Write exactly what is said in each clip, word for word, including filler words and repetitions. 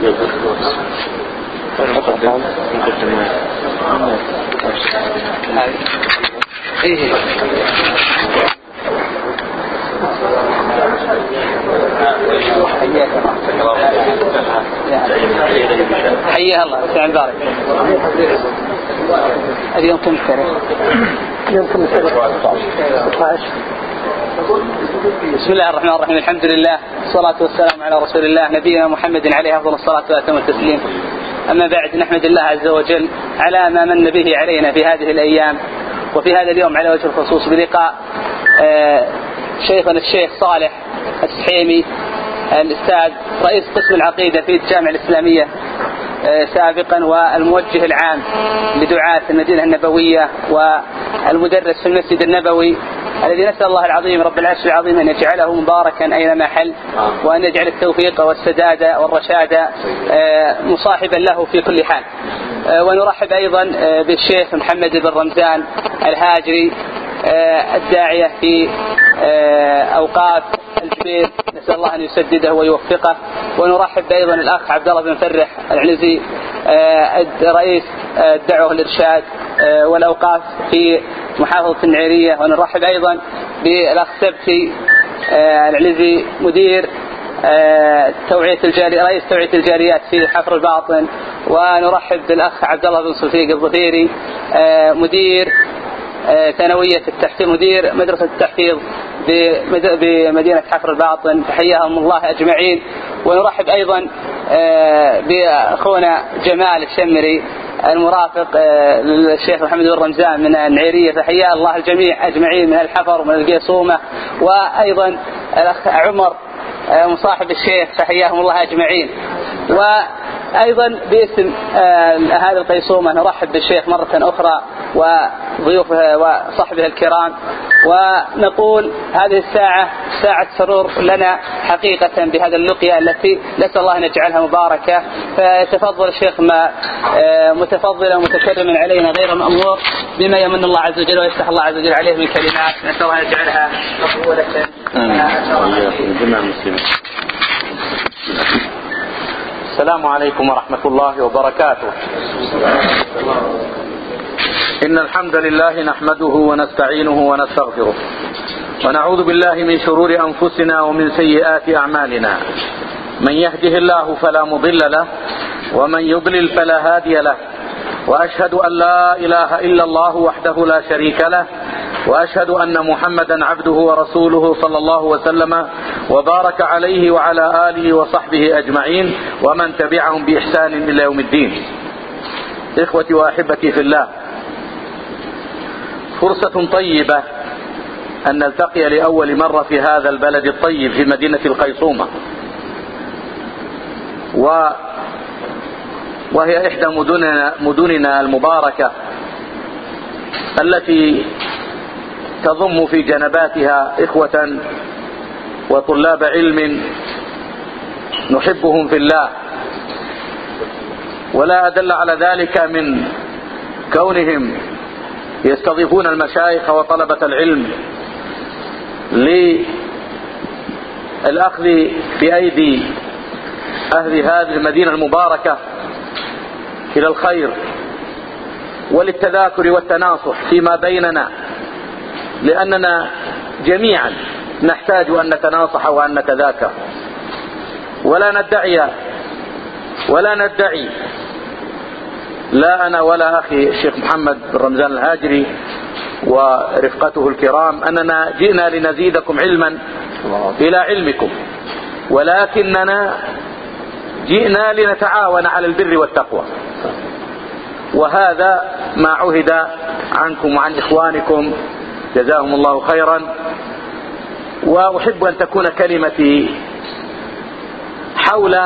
ايه حياك الله سعد بارك. اليوم كم سنة؟ اليوم كم سنة؟ بسم الله الرحمن الرحيم. الحمد لله والصلاة والسلام على رسول الله نبينا محمد عليه أفضل الصلاة وأتم التسليم. أما بعد، نحمد الله عز وجل على ما من به علينا في هذه الأيام وفي هذا اليوم على وجه الخصوص بلقاء شيخنا الشيخ صالح السحيمي الأستاذ رئيس قسم العقيدة في الجامعة الإسلامية سابقا والموجه العام لدعاة المدينة النبوية والمدرس في المسجد النبوي، الذي نسأل الله العظيم رب العرش العظيم أن يجعله مباركا أينما حل، وأن يجعل التوفيق والسداد والرشاد مصاحبا له في كل حال. ونرحب أيضا بالشيخ محمد بن رمزان الهاجري الداعية في أوقاف الجبيل، نسأل الله أن يسدده ويوفقه. ونرحب أيضا الأخ عبد الله بن فرح العنزي رئيس الدعوة والإرشاد والأوقاف في محافظة النعيرية. ونرحب أيضا بالأخ سبتي العنزي مدير توعية الجاري رئيس توعية الجاريات في حفر الباطن. ونرحب بالأخ عبد الله بن صفيق الظفيري مدير ثانوية التحفيظ مدير مدرسة التحفيظ بمدينة حفر الباطن، تحياهم الله أجمعين. ونرحب أيضا بأخونا جمال الشمري المرافق للشيخ محمد بن رمزان من النعيرية، فحيا الله الجميع أجمعين من الحفر ومن القيصومة. وأيضا الأخ عمر مصاحب الشيخ، فحياهم الله أجمعين. وأيضا باسم هذه القيصومة نرحب بالشيخ مرة أخرى وضيوفه وصحبه الكرام، ونقول هذه الساعة ساعة سرور لنا حقيقة بهذا اللقيا التي نسأل الله أن يجعلها مباركة. فيتفضل الشيخ ما متفضلا ومتكرما علينا غير مأمور بما يمن الله عز وجل ويفتح الله عز وجل عليه من كلمات، نسأل الله أن يجعلها مقبولة. السلام عليكم ورحمة الله وبركاته. إن الحمد لله نحمده ونستعينه ونستغفره، ونعوذ بالله من شرور أنفسنا ومن سيئات أعمالنا. من يهده الله فلا مضل له، ومن يضلل فلا هادي له. وأشهد أن لا إله إلا الله وحده لا شريك له، وأشهد أن محمدا عبده ورسوله صلى الله وسلم وبارك عليه وعلى آله وصحبه أجمعين، ومن تبعهم بإحسان إلى يوم الدين. إخوتي وأحبتي في الله، فرصة طيبة أن نلتقي لأول مرة في هذا البلد الطيب في مدينة القيصومة، و وهي إحدى مدننا, مدننا المباركة التي تضم في جنباتها إخوة وطلاب علم نحبهم في الله. ولا أدل على ذلك من كونهم يستضيفون المشايخ وطلبة العلم للأخذ بأيدي أهل هذه المدينة المباركة إلى الخير وللتذاكر والتناصح فيما بيننا، لأننا جميعا نحتاج أن نتناصح وأن نتذاكر. ولا ندعي ولا ندعي لا أنا ولا أخي الشيخ محمد بن رمزان الهاجري ورفقته الكرام أننا جئنا لنزيدكم علما إلى علمكم، ولكننا جئنا لنتعاون على البر والتقوى، وهذا ما عهد عنكم وعن إخوانكم جزاهم الله خيرا. وأحب أن تكون كلمتي حول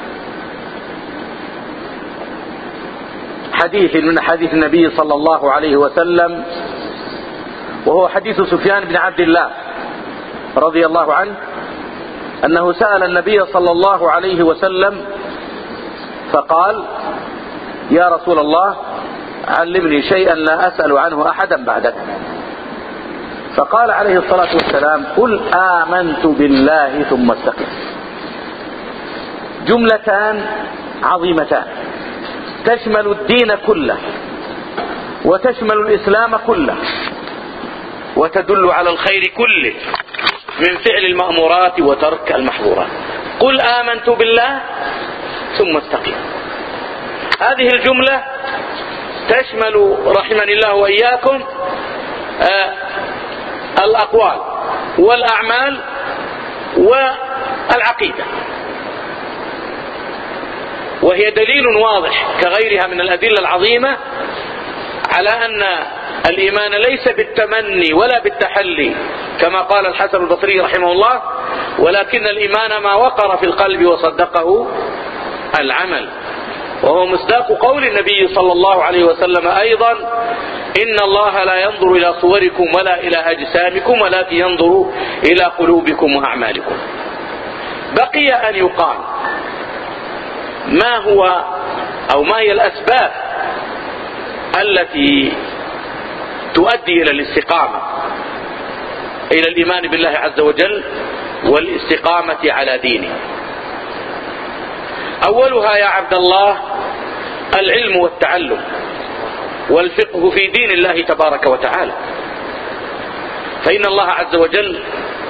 حديث من حديث النبي صلى الله عليه وسلم، وهو حديث سفيان بن عبد الله رضي الله عنه أنه سأل النبي صلى الله عليه وسلم فقال: يا رسول الله علمني شيئا لا أسأل عنه أحدا بعدك. فقال عليه الصلاة والسلام: قل آمنت بالله ثم استقم. جملتان عظيمتان تشمل الدين كله وتشمل الإسلام كله وتدل على الخير كله من فعل المأمورات وترك المحظورات. قل آمنت بالله ثم استقم. هذه الجملة تشمل رحمني الله وإياكم آه الأقوال والأعمال والعقيدة، وهي دليل واضح كغيرها من الأدلة العظيمة على أن الإيمان ليس بالتمني ولا بالتحلي كما قال الحسن البصري رحمه الله، ولكن الإيمان ما وقر في القلب وصدقه العمل، وهو مصداق قول النبي صلى الله عليه وسلم أيضا: إن الله لا ينظر إلى صوركم ولا إلى أجسامكم ولكن ينظر إلى قلوبكم وأعمالكم. بقي أن يقال ما هو أو ما هي الأسباب التي تؤدي إلى الاستقامة، إلى الإيمان بالله عز وجل والاستقامة على دينه. أولها يا عبد الله العلم والتعلم والفقه في دين الله تبارك وتعالى، فإن الله عز وجل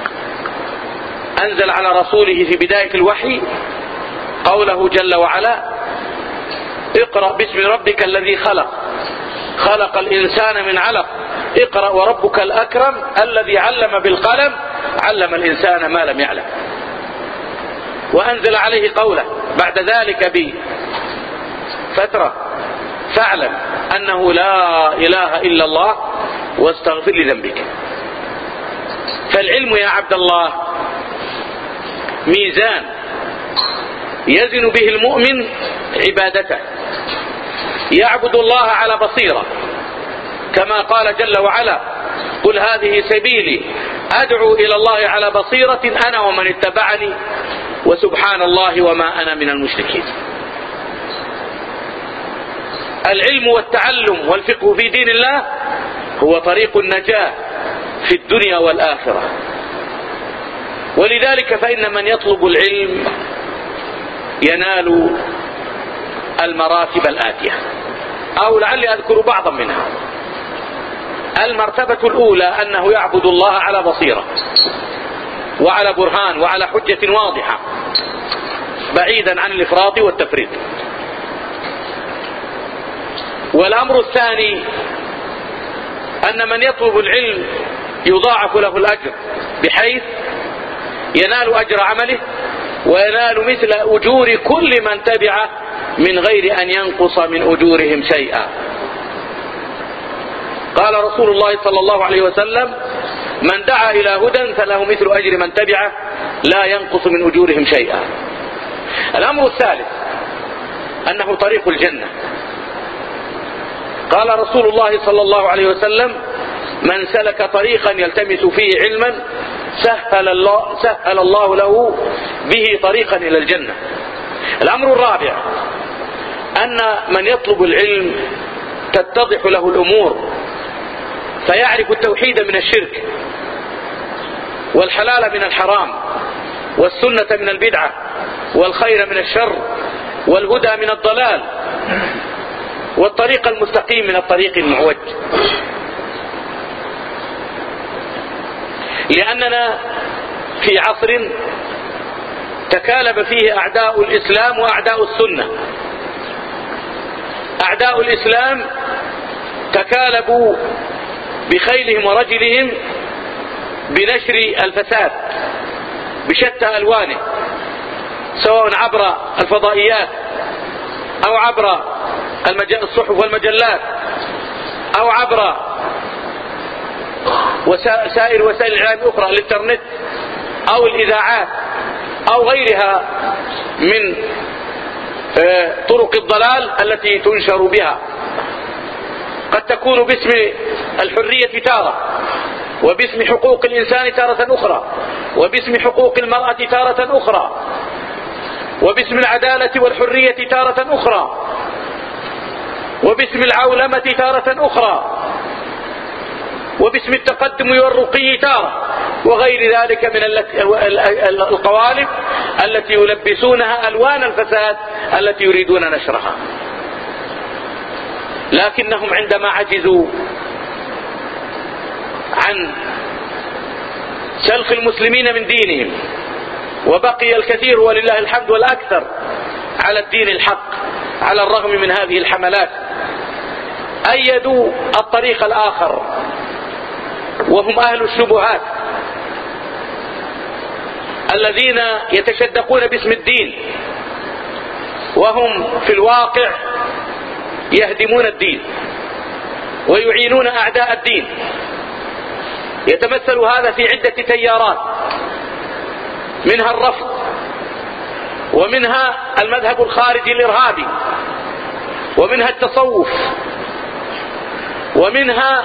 أنزل على رسوله في بداية الوحي قوله جل وعلا: اقرأ باسم ربك الذي خلق خلق الإنسان من علق اقرأ وربك الأكرم الذي علم بالقلم علم الإنسان ما لم يعلم. وأنزل عليه قوله بعد ذلك بفترة: فاعلم أنه لا إله إلا الله واستغفر لذنبك. فالعلم يا عبد الله ميزان يزن به المؤمن عبادته، يعبد الله على بصيرة كما قال جل وعلا: قل هذه سبيلي أدعو إلى الله على بصيرة أنا ومن اتبعني وسبحان الله وما أنا من المشركين. العلم والتعلم والفقه في دين الله هو طريق النجاة في الدنيا والآخرة، ولذلك فإن من يطلب العلم ينال المراتب الآتية، أو لعلي أذكر بعضا منها. المرتبة الأولى أنه يعبد الله على بصيرة وعلى برهان وعلى حجة واضحة بعيدا عن الإفراط والتفريط. والأمر الثاني أن من يطلب العلم يضاعف له الأجر بحيث ينال أجر عمله وينال مثل أجور كل من تبعه من غير أن ينقص من أجورهم شيئا. قال رسول الله صلى الله عليه وسلم: من دعا إلى هدى فله مثل أجر من تبعه لا ينقص من أجورهم شيئا. الأمر الثالث أنه طريق الجنة. قال رسول الله صلى الله عليه وسلم: من سلك طريقا يلتمس فيه علما سهل الله, سهل الله له به طريقا إلى الجنة. الأمر الرابع أن من يطلب العلم تتضح له الأمور فيعرف التوحيد من الشرك والحلال من الحرام والسنة من البدعة والخير من الشر والهدى من الضلال والطريق المستقيم من الطريق المعوج. لأننا في عصر تكالب فيه أعداء الإسلام وأعداء السنة. أعداء الإسلام تكالبوا بخيلهم ورجلهم بنشر الفساد بشتى ألوانه، سواء عبر الفضائيات أو عبر الصحف والمجلات أو عبر وسائل وسائل الإعلام الأخرى، الإنترنت أو الإذاعات أو غيرها من طرق الضلال التي تنشر بها. قد تكون باسم الحرية تارة، وباسم حقوق الإنسان تارة أخرى، وباسم حقوق المرأة تارة أخرى، وباسم العدالة والحرية تارة أخرى، وباسم العولمة تارة أخرى، وباسم التقدم والرقي تارة، وغير ذلك من القوالب التي يلبسونها ألوان الفساد التي يريدون نشرها. لكنهم عندما عجزوا عن سلخ المسلمين من دينهم وبقي الكثير ولله الحمد والأكثر على الدين الحق على الرغم من هذه الحملات، أيدوا الطريق الآخر وهم أهل الشبهات الذين يتشدقون باسم الدين وهم في الواقع يهدمون الدين ويعينون أعداء الدين. يتمثل هذا في عدة تيارات، منها الرفض، ومنها المذهب الخارجي الإرهابي، ومنها التصوف، ومنها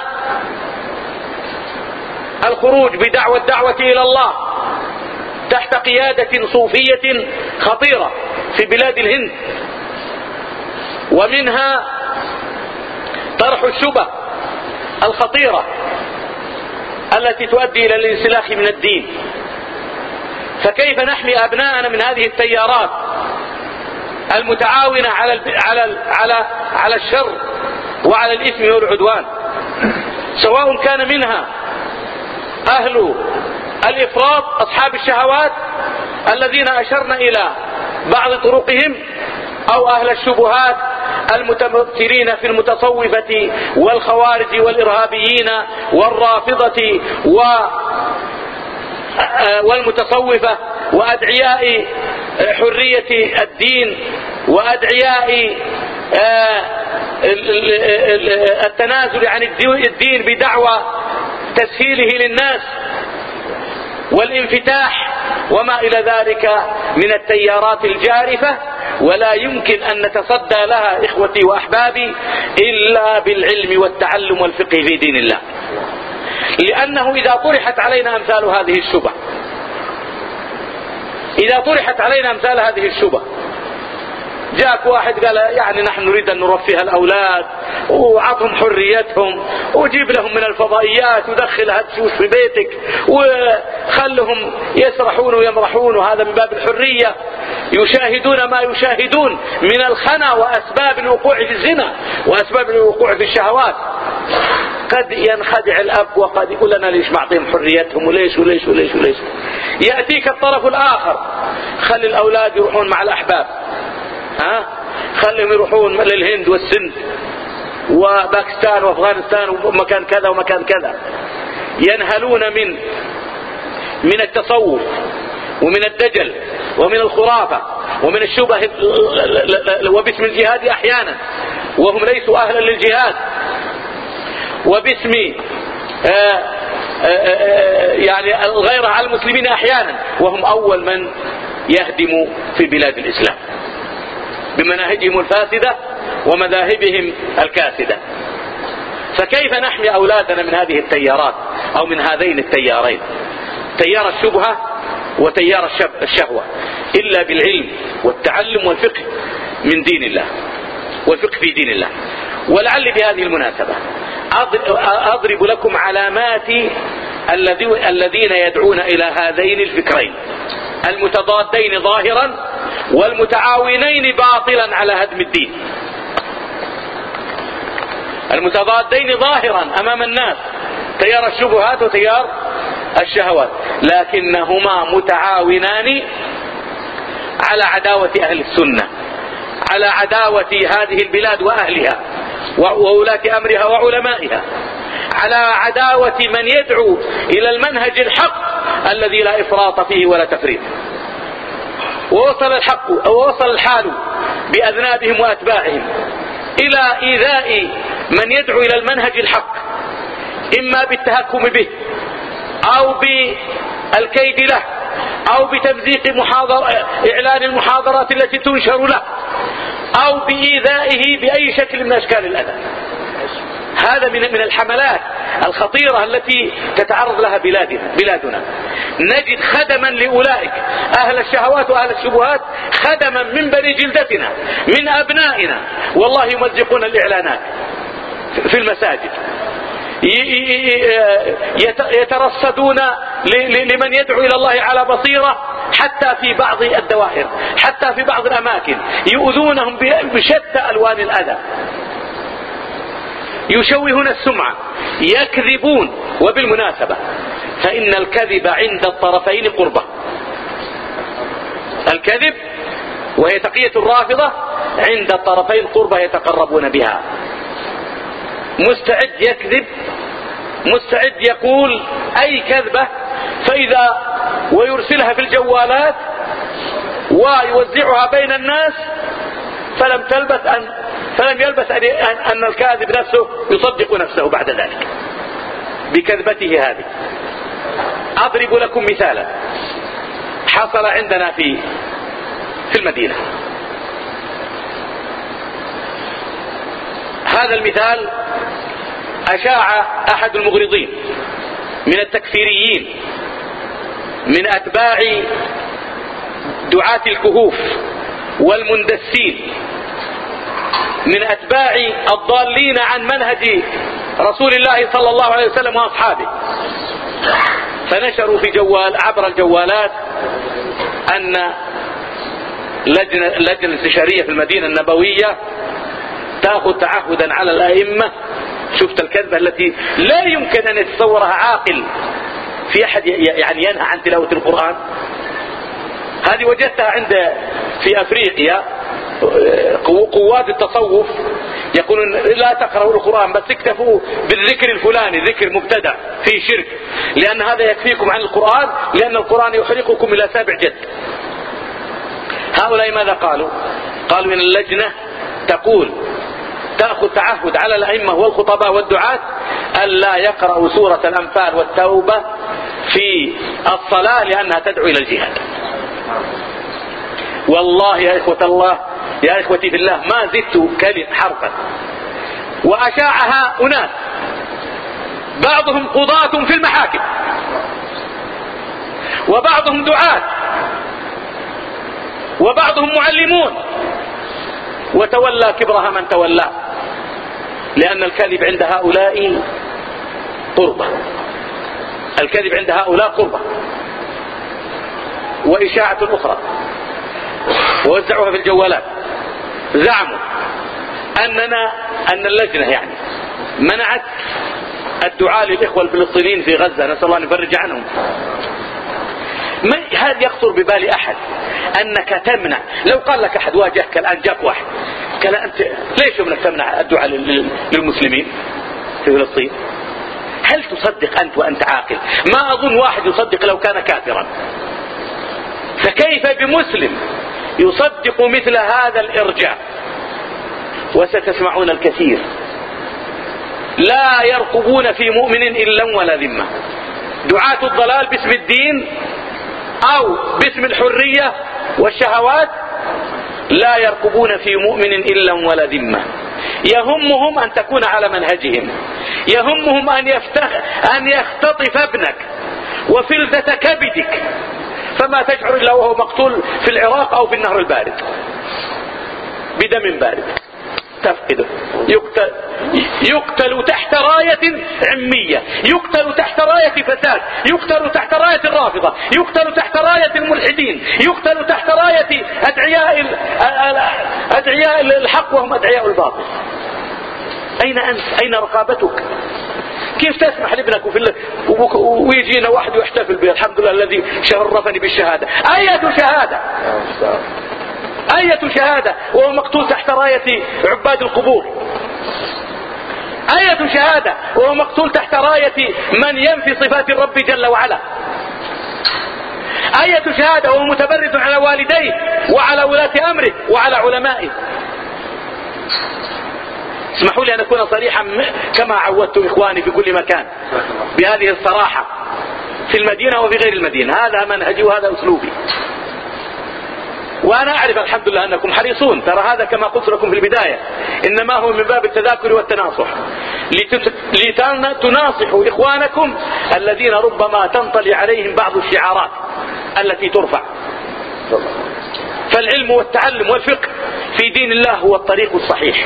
الخروج بدعوى الدعوة إلى الله تحت قيادة صوفية خطيرة في بلاد الهند، ومنها طرح الشبه الخطيرة التي تؤدي إلى الانسلاخ من الدين. فكيف نحمي أبناءنا من هذه التيارات المتعاونة على على على على الشر وعلى الإثم والعدوان، سواء كان منها أهل الإفراط أصحاب الشهوات الذين أشرنا إلى بعض طرقهم، أو أهل الشبهات المتمثلين في المتصوفة والخوارج والإرهابيين والرافضة والمتصوفة وأدعياء حرية الدين وأدعياء التنازل عن الدين بدعوى تسهيله للناس والانفتاح وما إلى ذلك من التيارات الجارفة. ولا يمكن أن نتصدى لها إخوتي وأحبابي إلا بالعلم والتعلم والفقه في دين الله، لأنه إذا طرحت علينا أمثال هذه الشبه إذا طرحت علينا أمثال هذه الشبه جاءك واحد قال يعني نحن نريد أن نرفه الأولاد وعطهم حريتهم وجيب لهم من الفضائيات ودخل هاتشوش في بيتك وخلهم يسرحون ويمرحون، وهذا من باب الحرية، يشاهدون ما يشاهدون من الخنا وأسباب الوقوع في الزنا وأسباب الوقوع في الشهوات. قد ينخدع الأب وقد يقول لنا ليش معطيهم حريتهم وليش وليش وليش وليش. يأتيك الطرف الآخر، خلي الأولاد يروحون مع الأحباب، ها خليهم يروحون للهند والسند وباكستان وافغانستان ومكان كذا ومكان كذا، ينهلون من من التصوف ومن الدجل ومن الخرافة ومن الشبه وباسم الجهاد أحيانا وهم ليسوا أهلا للجهاد، وباسم آآ آآ يعني الغيرة على المسلمين أحيانا وهم أول من يهدموا في بلاد الإسلام بمناهجهم الفاسدة ومذاهبهم الكاسدة. فكيف نحمي أولادنا من هذه التيارات أو من هذين التيارين، تيار الشبهة وتيار الشهوة، إلا بالعلم والتعلم والفقه من دين الله والفقه في دين الله. ولعل بهذه المناسبة أضرب لكم علامات الذين يدعون إلى هذين الفكرين المتضادين ظاهرا والمتعاونين باطلا على هدم الدين. المتضادين ظاهرا أمام الناس تيار الشبهات وتيار الشهوات، لكنهما متعاونان على عداوة أهل السنة، على عداوة هذه البلاد وأهلها وولاة أمرها وعلمائها، على عداوة من يدعو إلى المنهج الحق الذي لا إفراط فيه ولا تفريط. ووصل الحق ووصل الحال بأذنابهم وأتباعهم إلى إيذاء من يدعو إلى المنهج الحق، إما بالتهكم به أو بالكيد له أو بتمزيق محاضر إعلان المحاضرات التي تنشر له أو بإيذائه بأي شكل من أشكال الأذى. هذا من من الحملات الخطيرة التي تتعرض لها بلادنا بلادنا. نجد خدما لأولئك أهل الشهوات وأهل الشبهات، خدما من بني جلدتنا من أبنائنا، والله يمزقون الإعلانات في المساجد، يترصدون لمن يدعو إلى الله على بصيرة حتى في بعض الدوائر، حتى في بعض الأماكن يؤذونهم بشتى ألوان الأذى، يشوهون السمعة، يكذبون. وبالمناسبة فإن الكذب عند الطرفين قربة. الكذب وهي تقية الرافضة عند الطرفين قربة يتقربون بها. مستعد يكذب، مستعد يقول أي كذبة، فإذا ويرسلها في الجوالات ويوزعها بين الناس، فلم تلبث أن فلم يلبث أن, أن الكاذب نفسه يصدق نفسه بعد ذلك بكذبته هذه. أضرب لكم مثالا حصل عندنا في في المدينة. هذا المثال أشاع أحد المغرضين من التكفيريين من أتباع دعاة الكهوف والمندسين، من أتباع الضالين عن منهج رسول الله صلى الله عليه وسلم وأصحابه، فنشروا في جوال عبر الجوالات أن لجنة, لجنة استشارية في المدينة النبوية تأخذ تعهدا على الأئمة. شفت الكذبة التي لا يمكن أن يتصورها عاقل في أحد يعني ينهى عن تلاوة القرآن. هذه وجدتها عند في أفريقيا قوات التصوف يقولون لا تقرأوا القرآن بس اكتفوا بالذكر الفلاني، ذكر مبتدع في شرك، لأن هذا يكفيكم عن القرآن، لأن القرآن يحرقكم إلى سابع جد. هؤلاء ماذا قالوا؟ قالوا إن اللجنة تقول تأخذ تعهد على الأئمة والخطباء والدعاة ألا يقرأوا سورة الأنفال والتوبة في الصلاة لأنها تدعو إلى الجهاد. والله يا إخوة الله يا إخوتي في الله ما زدت كلمة حرفا. وأشاعها أناس بعضهم قضاة في المحاكم وبعضهم دعاة وبعضهم معلمون، وتولى كبرها من تولى، لأن الكذب عند هؤلاء قربة. الكذب عند هؤلاء قربة. وإشاعة أخرى ووزعوها في الجوالات، زعموا أننا أن اللجنة يعني منعت الدعاء للإخوة الفلسطينيين في غزة، نسأل الله أن يفرج عنهم. ما هذا يخطر ببال أحد أنك تمنع؟ لو قال لك أحد واجهك الآن جاك واحد قال أنت ليش أنك تمنع الدعاء للمسلمين في فلسطين؟ هل تصدق أنت وأنت عاقل؟ ما أظن واحد يصدق لو كان كافرا. فكيف بمسلم يصدق مثل هذا الإرجاء؟ وستسمعون الكثير لا يرقبون في مؤمن إلا ولا ذمة. دعاة الضلال باسم الدين أو باسم الحرية والشهوات لا يرقبون في مؤمن إلا ولا ذمة. يهمهم أن تكون على منهجهم، يهمهم أن, يفتخ أن يختطف ابنك وفلذة كبدك، فما تشعر إلا وهو مقتول في العراق أو في النهر البارد بدم بارد تفقده. يقتل, يقتل تحت راية عمية، يقتل تحت راية فساد، يقتل تحت راية الرافضة، يقتل تحت راية الملحدين، يقتل تحت راية أدعياء, أدعياء الحق وهم أدعياء الباطل. أين أنت؟ أين رقابتك؟ كيف تسمح لابنك ويجينا واحد ويحتفل به؟ الحمد لله الذي شرفني بالشهادة. أية شهادة؟ أية شهادة وهو مقتول تحت راية عباد القبور؟ أية شهادة وهو مقتول تحت راية من ينفي صفات الرب جل وعلا؟ أية شهادة وهو متبرد على والديه وعلى ولاة أمره وعلى علمائه؟ اسمحوا لي أن أكون صريحا كما عودت إخواني في كل مكان بهذه الصراحة في المدينة وفي غير المدينة. هذا منهجي وهذا أسلوبي، وأنا أعرف الحمد لله أنكم حريصون. ترى هذا كما قلت لكم في البداية إنما هو من باب التذاكر والتناصح، لتناصحوا إخوانكم الذين ربما تنطلي عليهم بعض الشعارات التي ترفع. فالعلم والتعلم والفقه في دين الله هو الطريق الصحيح.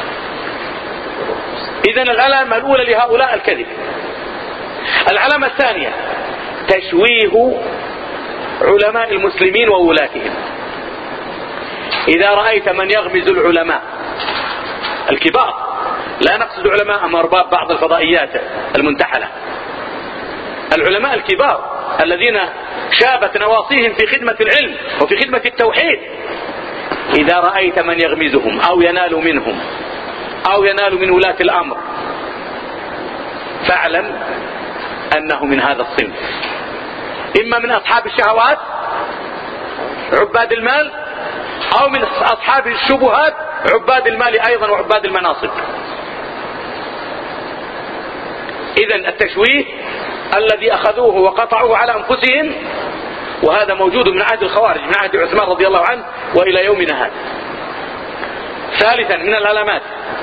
إذن العلامة الأولى لهؤلاء الكذب. العلامة الثانية تشويه علماء المسلمين وولاتهم. إذا رأيت من يغمز العلماء الكبار، لا نقصد علماء أرباب بعض الفضائيات المنتحلة، العلماء الكبار الذين شابت نواصيهم في خدمة العلم وفي خدمة التوحيد، إذا رأيت من يغمزهم أو ينال منهم أو ينال من ولاة الأمر فاعلم أنه من هذا الصنف، إما من أصحاب الشهوات عباد المال، أو من أصحاب الشبهات عباد المال أيضا وعباد المناصب. إذن التشويه الذي أخذوه وقطعوه على أنفسهم، وهذا موجود من عهد الخوارج، من عهد عثمان رضي الله عنه وإلى يومنا هذا. ثالثا من العلامات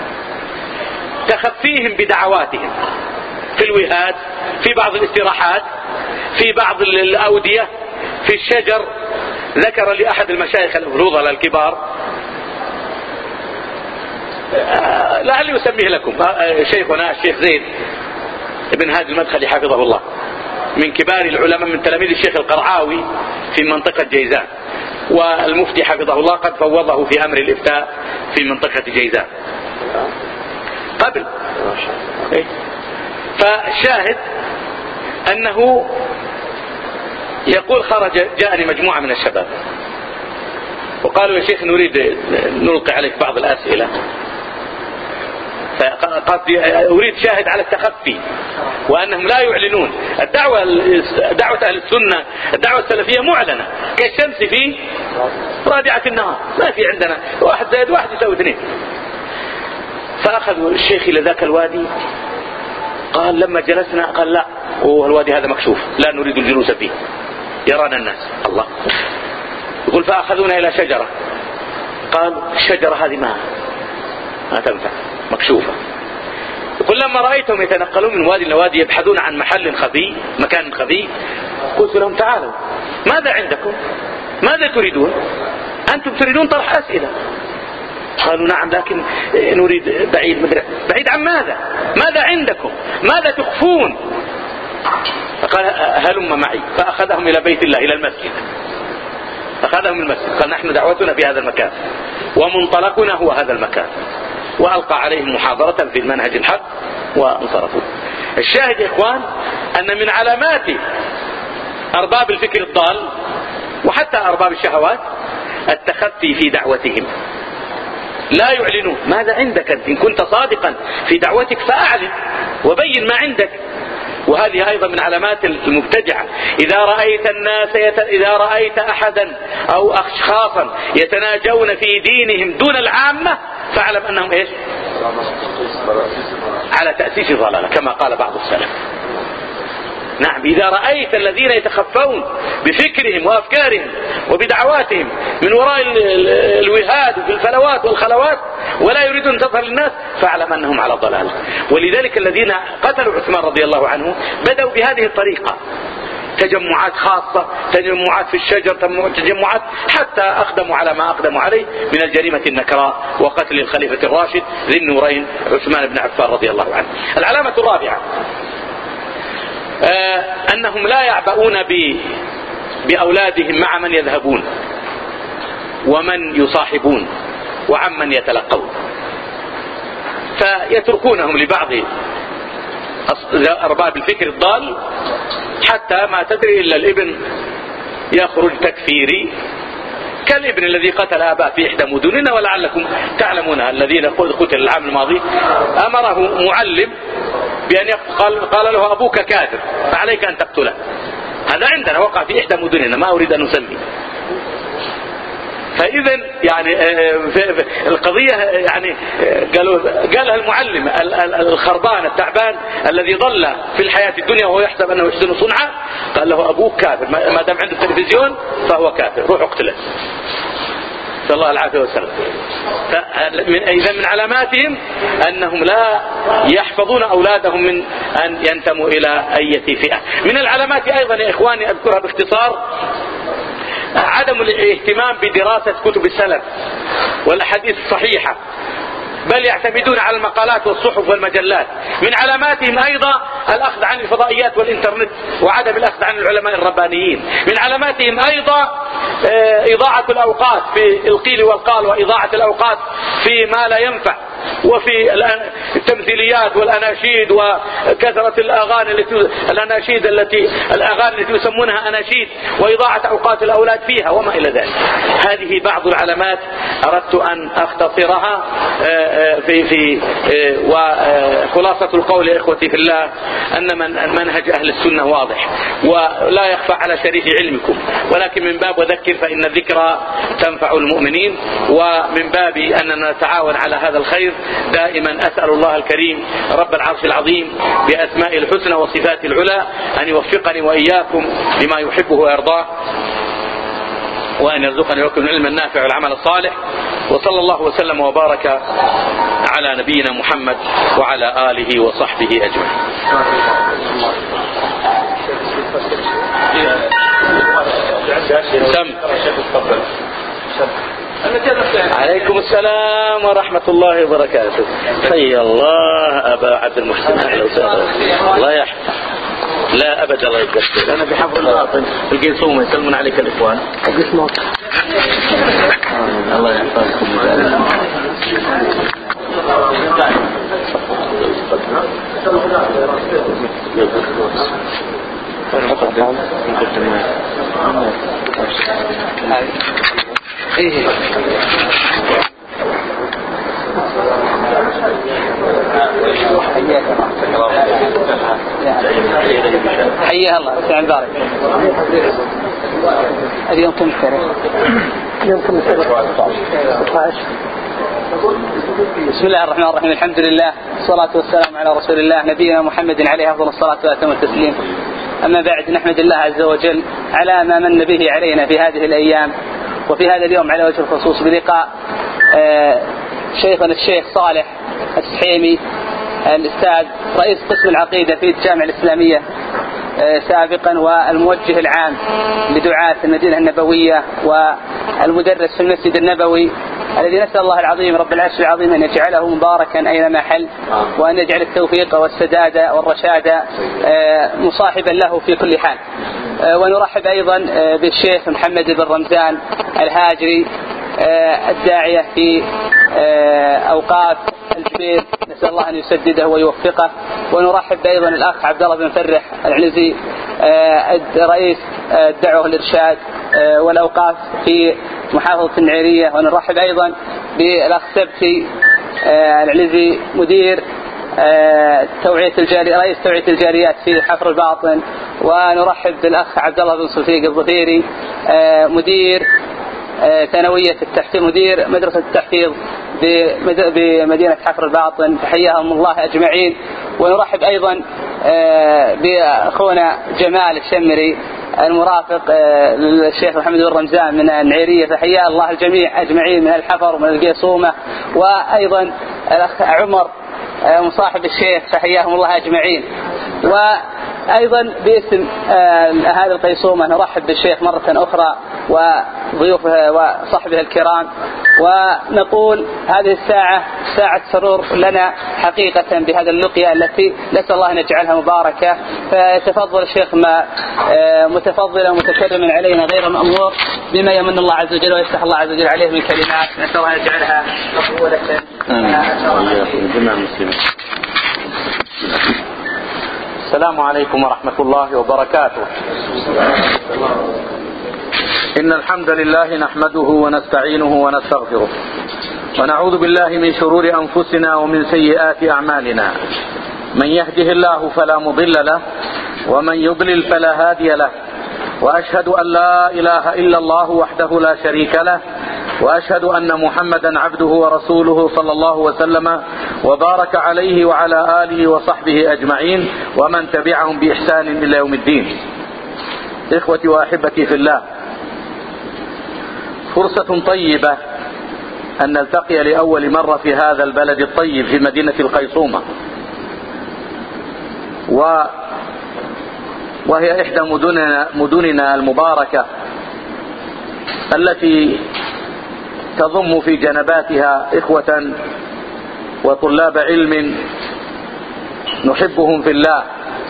تخفيهم بدعواتهم في الوهاد، في بعض الاستراحات، في بعض الأودية، في الشجر. ذكر لأحد المشايخ الفضلاء الكبار، لعلي أسميه لكم، شيخنا الشيخ زيد بن هادي المدخلي حفظه الله، من كبار العلماء من تلاميذ الشيخ القرعاوي في منطقة جيزان، والمفتي حفظه الله قد فوضه في أمر الإفتاء في منطقة جيزان قبل. فالشاهد أنه يقول خرج جاءني مجموعة من الشباب وقالوا يا شيخ نريد نلقي عليك بعض الأسئلة، فقصدي أريد شاهد على التخفي وأنهم لا يعلنون. الدعوة دعوة أهل السنة الدعوة السلفية معلنة كالشمس في رابعة النهار، ما في عندنا واحد زائد واحد يساوي اثنين. فأخذوا الشيخ إلى ذاك الوادي، قال لما جلسنا قال لا، والوادي هذا مكشوف لا نريد الجلوس فيه يرانا الناس. الله يقول فأخذونا إلى شجرة، قال الشجرة هذه ما ما تنفع مكشوفة. يقول لما رأيتهم يتنقلون من وادي لوادي يبحثون عن محل خفي مكان خفي، قلت لهم تعالوا ماذا عندكم، ماذا تريدون، أنتم تريدون طرح أسئلة. قالوا نعم لكن نريد بعيد مدرع. بعيد عن ماذا، ماذا عندكم، ماذا تخفون؟ فقال هلم معي، فأخذهم إلى بيت الله إلى المسجد، أخذهم المسجد، قال نحن دعوتنا في هذا المكان ومنطلقنا هو هذا المكان، وألقى عليهم محاضرة في المنهج الحق وانصرفوا. الشاهد يا إخوان أن من علامات أرباب الفكر الضال وحتى أرباب الشهوات التخفي في دعوتهم، لا يعلنون. ماذا عندك إن كنت صادقا في دعوتك فأعلن وبين ما عندك. وهذه أيضا من علامات المبتدعة. إذا رأيت الناس يت... إذا رأيت أحدا أو أشخاصا يتناجون في دينهم دون العامة فاعلم أنهم إيش؟ على تأسيس ضلالة كما قال بعض السلف. نعم، إذا رأيت الذين يتخفون بفكرهم وأفكارهم وبدعواتهم من وراء الوهاد وفي الفلوات والخلوات ولا يريدون تظهر للناس فاعلم أنهم على ضلال. ولذلك الذين قتلوا عثمان رضي الله عنه بدأوا بهذه الطريقة، تجمعات خاصة، تجمعات في الشجر، تجمعات حتى أقدموا على ما أقدموا عليه من الجريمة النكراء وقتل الخليفة الراشد ذي النورين عثمان بن عفان رضي الله عنه. العلامة الرابعة آه أنهم لا يعبؤون بأولادهم مع من يذهبون ومن يصاحبون وعمن يتلقون، فيتركونهم لبعض أرباب الفكر الضال حتى ما تدري إلا الابن يخرج تكفيري كالابن الذي قتل أباه في إحدى مدننا، ولعلكم تعلمون الذين قتل العام الماضي أمره معلم بأن قال, قال له أبوك كافر فعليك أن تقتله. هذا عندنا وقع في إحدى مدننا ما أريد أن نسمي. فإذا يعني القضية يعني قالوا قالها المعلم الخربان التعبان الذي ضل في الحياة الدنيا وهو يحسب أنه يحسن صنعا، قال له أبوك كافر ما دام عنده التلفزيون فهو كافر، روح اقتله. صلى الله العافية والسلام. إذا من علاماتهم أنهم لا يحفظون أولادهم من أن ينتموا إلى أي فئة. من العلامات أيضا يا إخواني أذكرها باختصار عدم الاهتمام بدراسة كتب السلف والأحاديث الصحيحة، بل يعتمدون على المقالات والصحف والمجلات. من علاماتهم أيضا الأخذ عن الفضائيات والإنترنت وعدم الأخذ عن العلماء الربانيين. من علاماتهم أيضا إضاعة الأوقات في القيل والقال، وإضاعة الأوقات في ما لا ينفع، وفي التمثيليات والأناشيد وكثرة الأغاني التي الأناشيد التي الأغاني التي يسمونها أناشيد، وإضاعة أوقات الأولاد فيها وما إلى ذلك. هذه بعض العلامات أردت أن أختصرها في في وخلاصة القول يا إخوتي في الله أن من منهج أهل السنة واضح ولا يخفى على شريف علمكم، ولكن من باب وذكر فإن الذكرى تنفع المؤمنين، ومن باب أننا نتعاون على هذا الخير. دائما أسأل الله الكريم رب العرش العظيم بأسماء الحسنى وصفات العلى أن يوفقني وإياكم لما يحبه ويرضاه، وأن يرزقني ويكون العلم النافع والعمل الصالح. وصلى الله وسلم وبارك على نبينا محمد وعلى آله وصحبه أجمعين. سم. عليكم السلام ورحمة الله وبركاته. حي الله أبا عبد المحسن، أهلا وسهلا. الله يحفظ. لا أبدا الله يكفيك. أنا بحفظ الباطن في القيصومة يسلمون عليك الإخوان. الله يحفظكم. إيه حياها الله. سعد بارك. اليوم كم سنة؟ اليوم كم سنة؟ بسم الله الرحمن الرحيم. الحمد لله والصلاة والسلام على رسول الله نبينا محمد عليه أفضل الصلاة وأتم التسليم. أما بعد، نحمد الله عز وجل على ما من به علينا في هذه الأيام وفي هذا اليوم على وجه الخصوص بلقاء شيخنا الشيخ صالح السحيمي الأستاذ رئيس قسم العقيدة في الجامعة الإسلامية سابقا، والموجه العام لدعاة المدينة النبوية والمدرس في المسجد النبوي، الذي نسأل الله العظيم رب العرش العظيم أن يجعله مباركا أينما حل، وأن يجعل التوفيق والسداد والرشاد مصاحبا له في كل حال. ونرحب أيضا بالشيخ محمد بن رمزان الهاجري الداعية في أوقاف الجبيل، نسأل الله أن يسدده ويوفقه. ونرحب أيضا الأخ عبد الله بن فرح العنزي رئيس الدعوة والإرشاد والأوقاف في محافظة النعيرية. ونرحب أيضا بالأخ سبتي العنزي مدير توعية الجاري رئيس توعية الجاريات في حفر الباطن. ونرحب بالأخ عبد الله بن صفيق الظفيري مدير ثانوية التحفيظ مدير مدرسة التحفيظ بمدينة حفر الباطن. تحياهم الله أجمعين. ونرحب أيضا بأخونا جمال الشمري المرافق للشيخ محمد بن رمزان من النعيرية، فحيا الله الجميع أجمعين من الحفر ومن القيصومة. وأيضا الأخ عمر مصاحب الشيخ، فحياهم الله أجمعين. وأيضا باسم هذه القيصومة نرحب بالشيخ مرة أخرى وضيوفه وصحبه الكرام، ونقول هذه الساعة ساعة سرور لنا حقيقة بهذا اللقيا التي نسأل الله أن يجعلها مباركة. فيتفضل الشيخ ما متفضلا ومتكرما علينا غير مأمور بما يمن الله عز وجل ويفتح الله عز وجل عليه من كلمات، نسأل الله أن يجعلها مقبولة. السلام عليكم ورحمة الله وبركاته. إن الحمد لله نحمده ونستعينه ونستغفره، ونعوذ بالله من شرور أنفسنا ومن سيئات أعمالنا. من يهده الله فلا مضل له، ومن يضلل فلا هادي له. وأشهد أن لا إله إلا الله وحده لا شريك له، وأشهد أن محمدا عبده ورسوله صلى الله وسلم وبارك عليه وعلى آله وصحبه أجمعين ومن تبعهم بإحسان إلى يوم الدين. إخوتي وأحبتي في الله، فرصة طيبة أن نلتقي لأول مرة في هذا البلد الطيب في مدينة القيصومة، و وهي إحدى مدننا, مدننا المباركة التي تضم في جنباتها إخوة وطلاب علم نحبهم في الله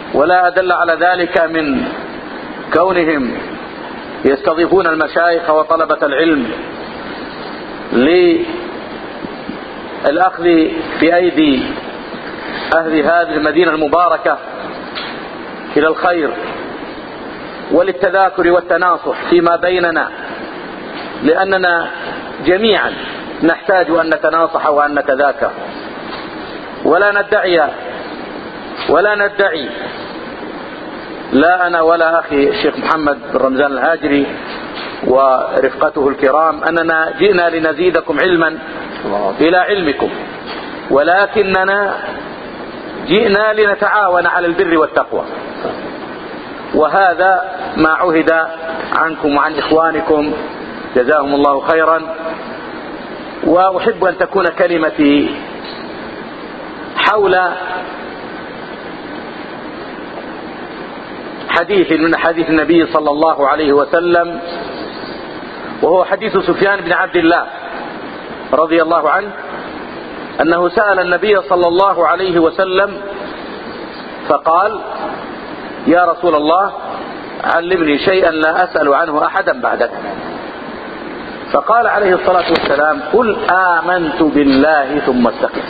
ولا أدل على ذلك من كونهم يستضيفون المشايخ وطلبة العلم للأخذ بأيدي أهل هذه المدينة المباركة إلى الخير وللتذاكر والتناصح فيما بيننا، لأننا جميعا نحتاج أن نتناصح وأن نتذاكر، ولا ندعي ولا ندعي لا أنا ولا أخي الشيخ محمد بن رمزان الهاجري ورفقته الكرام أننا جئنا لنزيدكم علما إلى علمكم، ولكننا جئنا لنتعاون على البر والتقوى، وهذا ما عهد عنكم وعن إخوانكم جزاهم الله خيرا. وأحب أن تكون كلمتي حول حديث من حديث النبي صلى الله عليه وسلم، وهو حديث سفيان بن عبد الله رضي الله عنه أنه سأل النبي صلى الله عليه وسلم فقال: يا رسول الله علمني شيئا لا أسأل عنه أحدا بعدك. فقال عليه الصلاة والسلام: قل آمنت بالله ثم استقم.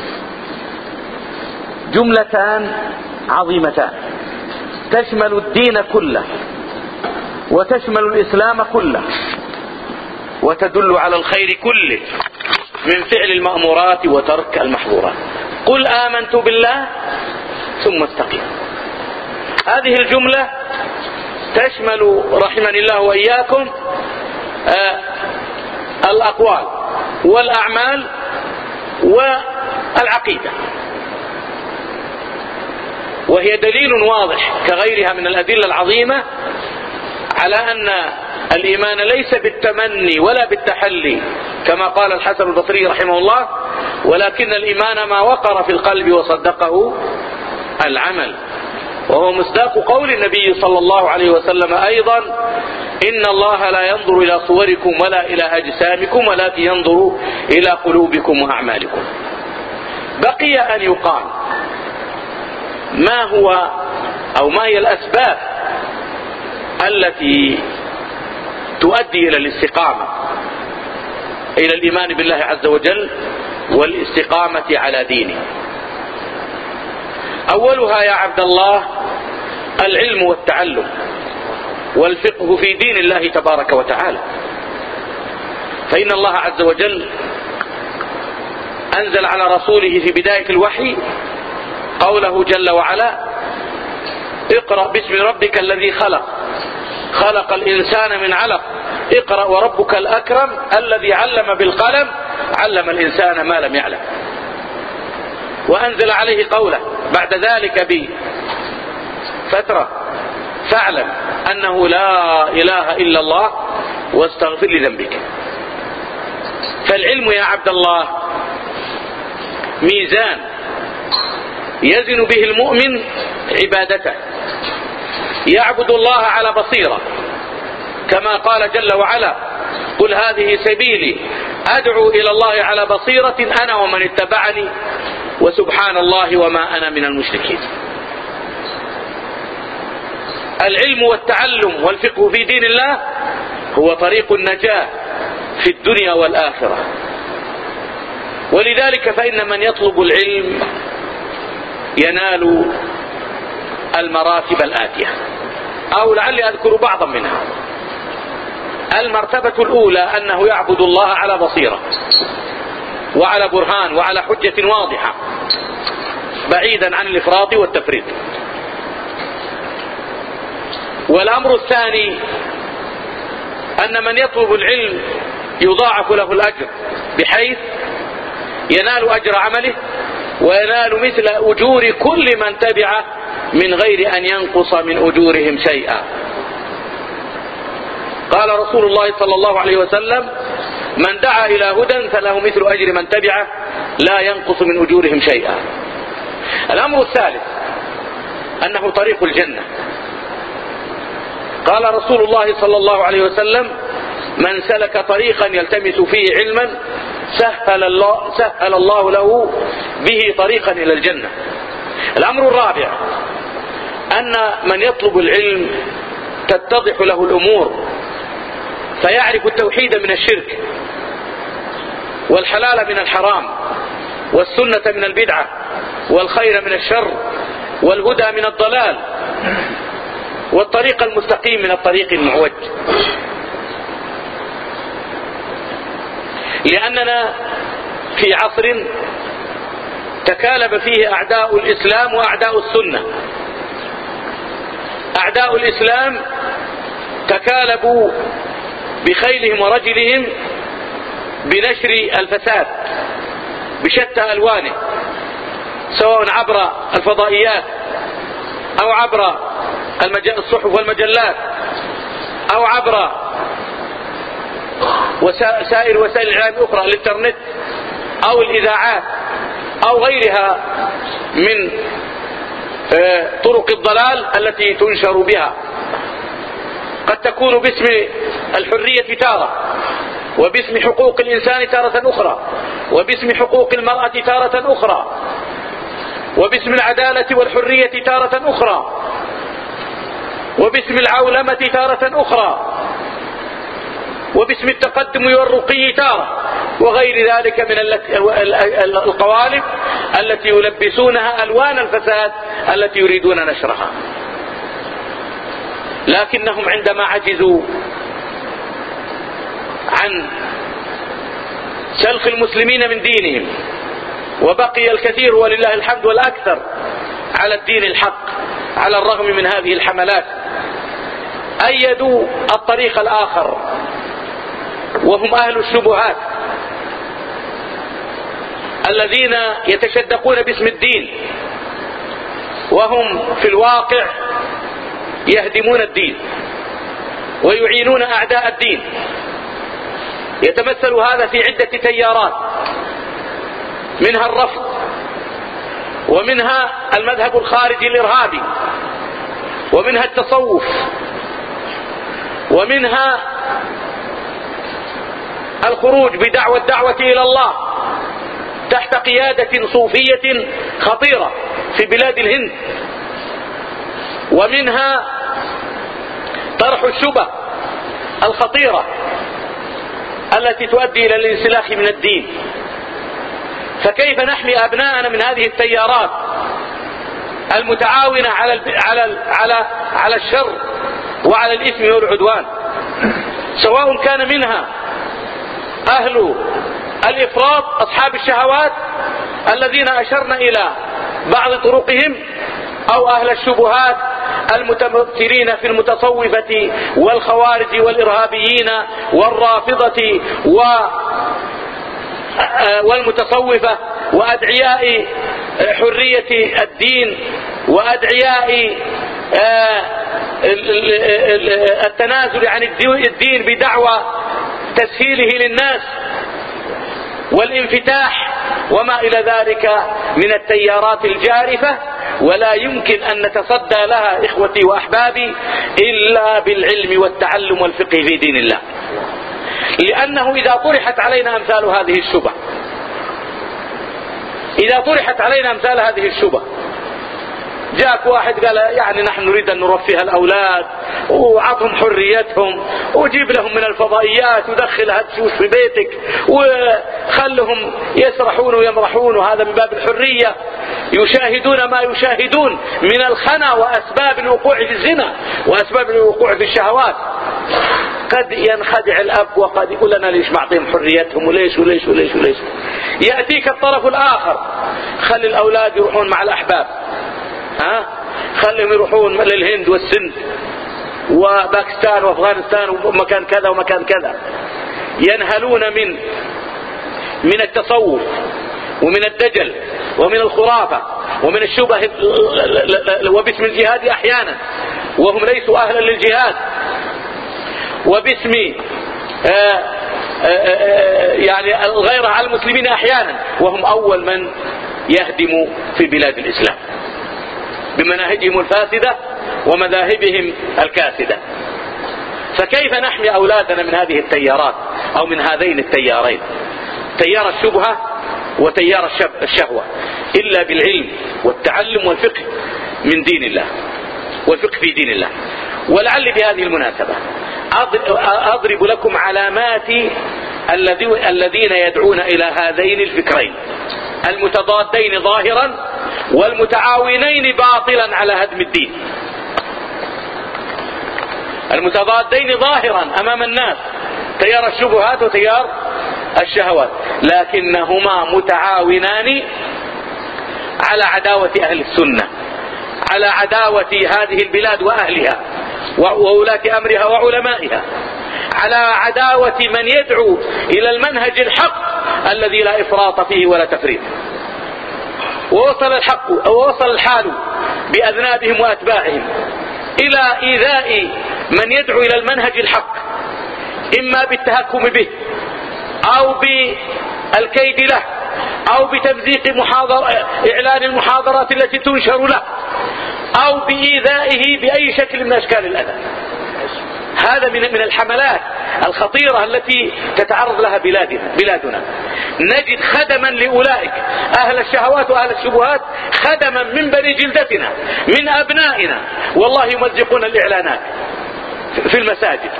جملتان عظيمتان تشمل الدين كله وتشمل الإسلام كله وتدل على الخير كله من فعل المأمورات وترك المحظورات. قل آمنت بالله ثم استقم. هذه الجملة تشمل رحمني الله وإياكم آه الأقوال والأعمال والعقيدة، وهي دليل واضح كغيرها من الأدلة العظيمة على أن الإيمان ليس بالتمني ولا بالتحلي كما قال الحسن البصري رحمه الله، ولكن الإيمان ما وقر في القلب وصدقه العمل، وهو مصداق قول النبي صلى الله عليه وسلم أيضا: إن الله لا ينظر إلى صوركم ولا إلى أجسامكم ولكن ينظر إلى قلوبكم وأعمالكم. بقي أن يقال ما هو أو ما هي الأسباب التي تؤدي إلى الاستقامة، إلى الإيمان بالله عز وجل والاستقامة على دينه. أولها يا عبد الله العلم والتعلم والفقه في دين الله تبارك وتعالى، فإن الله عز وجل أنزل على رسوله في بداية الوحي قوله جل وعلا: اقرأ باسم ربك الذي خلق خلق الإنسان من علق اقرأ وربك الأكرم الذي علم بالقلم علم الإنسان ما لم يعلم. وأنزل عليه قوله بعد ذلك بفترة: فاعلم أنه لا إله إلا الله واستغفر لذنبك. فالعلم يا عبد الله ميزان يزن به المؤمن عبادته، يعبد الله على بصيرة كما قال جل وعلا: قل هذه سبيلي أدعو إلى الله على بصيرة أنا ومن اتبعني وسبحان الله وما أنا من المشركين. العلم والتعلم والفقه في دين الله هو طريق النجاة في الدنيا والآخرة، ولذلك فإن من يطلب العلم ينال المراتب الآتية، أو لعلي أذكر بعضا منها. المرتبة الأولى أنه يعبد الله على بصيرة وعلى برهان وعلى حجة واضحة بعيدا عن الإفراط والتفريط. والأمر الثاني أن من يطلب العلم يضاعف له الأجر بحيث ينال أجر عمله وينال مثل أجور كل من تبعه من غير أن ينقص من أجورهم شيئا. قال رسول الله صلى الله عليه وسلم: من دعا إلى هدى فله مثل أجر من تبعه لا ينقص من أجورهم شيئا. الأمر الثالث أنه طريق الجنة. قال رسول الله صلى الله عليه وسلم: من سلك طريقا يلتمس فيه علما سهل الله, سهل الله له به طريقا إلى الجنة. الأمر الرابع أن من يطلب العلم تتضح له الأمور، فيعرف التوحيد من الشرك، والحلال من الحرام، والسنة من البدعة، والخير من الشر، والهدى من الضلال، والطريق المستقيم من الطريق المعوج. لأننا في عصر تكالب فيه أعداء الإسلام وأعداء السنة. أعداء الإسلام تكالبوا بخيلهم ورجلهم بنشر الفساد بشتى ألوانه، سواء عبر الفضائيات أو عبر الصحف والمجلات أو عبر وسائل وسائل الإعلام الأخرى، الإنترنت أو الإذاعات أو غيرها من طرق الضلال التي تنشر بها. قد تكون باسم الحرية تارة، وباسم حقوق الإنسان تارة أخرى، وباسم حقوق المرأة تارة أخرى، وباسم العدالة والحرية تارة أخرى، وباسم العولمة تارة أخرى، وباسم التقدم والرقي تارة، وغير ذلك من القوالب التي يلبسونها ألوان الفساد التي يريدون نشرها. لكنهم عندما عجزوا عن سلخ المسلمين من دينهم، وبقي الكثير ولله الحمد والأكثر على الدين الحق على الرغم من هذه الحملات، أيدوا الطريق الآخر، وهم أهل الشبهات الذين يتشدقون باسم الدين، وهم في الواقع يهدمون الدين ويعينون أعداء الدين. يتمثل هذا في عدة تيارات، منها الرفض، ومنها المذهب الخارجي الإرهابي، ومنها التصوف، ومنها الخروج بدعوى الدعوة إلى الله تحت قيادة صوفية خطيرة في بلاد الهند، ومنها طرح الشبه الخطيرة التي تؤدي إلى الانسلاخ من الدين. فكيف نحمي أبناءنا من هذه التيارات المتعاونة على ال على ال على على الشر وعلى الإثم والعدوان، سواء كان منها أهل الإفراط أصحاب الشهوات الذين أشرنا إلى بعض طرقهم، أو أهل الشبهات المتمثلين في المتصوفة والخوارج والإرهابيين والرافضة والمتصوفة وأدعياء حرية الدين وأدعياء التنازل عن الدين بدعوى تسهيله للناس والانفتاح وما إلى ذلك من التيارات الجارفة. ولا يمكن أن نتصدى لها إخوتي وأحبابي إلا بالعلم والتعلم والفقه في دين الله، لأنه إذا طرحت علينا أمثال هذه الشبه إذا طرحت علينا أمثال هذه الشبه جاءك واحد قال يعني نحن نريد أن نرفه الأولاد وعطهم حريتهم وجيب لهم من الفضائيات ودخل هاتشوش في بيتك وخلهم يسرحون ويمرحون، وهذا من باب الحرية، يشاهدون ما يشاهدون من الخنا وأسباب الوقوع في الزنا وأسباب الوقوع في الشهوات. قد ينخدع الأب وقد يقول لنا ليش معطيهم حريتهم وليش وليش وليش وليش. يأتيك الطرف الآخر، خلي الأولاد يروحون مع الأحباب، ها خليهم يروحون للهند والسند وباكستان وافغانستان ومكان كذا ومكان كذا، ينهلون من من التصوف ومن الدجل ومن الخرافة ومن الشبه وباسم الجهاد أحيانا وهم ليسوا أهلا للجهاد، وباسم آآ آآ يعني الغيرة على المسلمين أحيانا وهم أول من يهدموا في بلاد الإسلام بمناهجهم الفاسدة ومذاهبهم الكاسدة. فكيف نحمي أولادنا من هذه التيارات أو من هذين التيارين، تيار الشبهة وتيار الشهوة، إلا بالعلم والتعلم والفقه من دين الله. والفقه في دين الله. ولعل بهذه المناسبة أضرب لكم علامات الذين يدعون إلى هذين الفكرين المتضادين ظاهرا والمتعاونين باطلا على هدم الدين. المتضادين ظاهرا أمام الناس تيار الشبهات وتيار الشهوات، لكنهما متعاونان على عداوة أهل السنة، على عداوة هذه البلاد وأهلها وولاة أمرها وعلمائها، على عداوة من يدعو إلى المنهج الحق الذي لا إفراط فيه ولا تفريط. ووصل الحق ووصل الحال بأذنابهم وأتباعهم إلى إيذاء من يدعو إلى المنهج الحق، إما بالتهكم به أو بالكيد له أو بتمزيق محاضر إعلان المحاضرات التي تنشر له أو بإيذائه بأي شكل من أشكال الأذى. هذا من من الحملات الخطيرة التي تتعرض لها بلادنا بلادنا. نجد خدما لأولئك أهل الشهوات وأهل الشبهات، خدما من بني جلدتنا من أبنائنا، والله يمزقون الإعلانات في المساجد،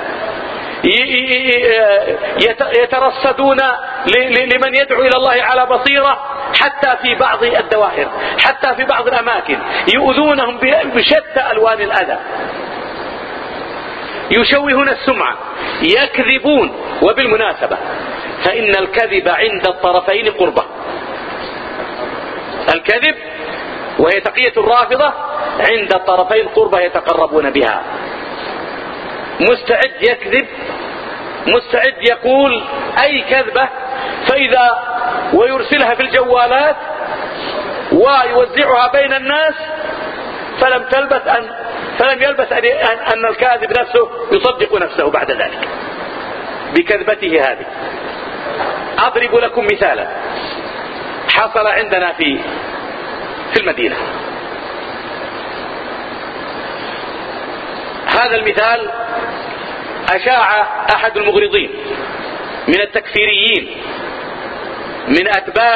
يترصدون لمن يدعو إلى الله على بصيرة، حتى في بعض الدوائر، حتى في بعض الأماكن يؤذونهم بشتى ألوان الأذى، يشوهون السمعة، يكذبون. وبالمناسبة فإن الكذب عند الطرفين قربة. الكذب وهي تقية الرافضة عند الطرفين قربة يتقربون بها. مستعد يكذب، مستعد يقول أي كذبة، فإذا ويرسلها في الجوالات ويوزعها بين الناس، فلم تلبث أن فلم يلبث أن, أن الكاذب نفسه يصدق نفسه بعد ذلك بكذبته هذه. أضرب لكم مثالا حصل عندنا في في المدينة. هذا المثال أشاع أحد المغرضين من التكفيريين من أتباع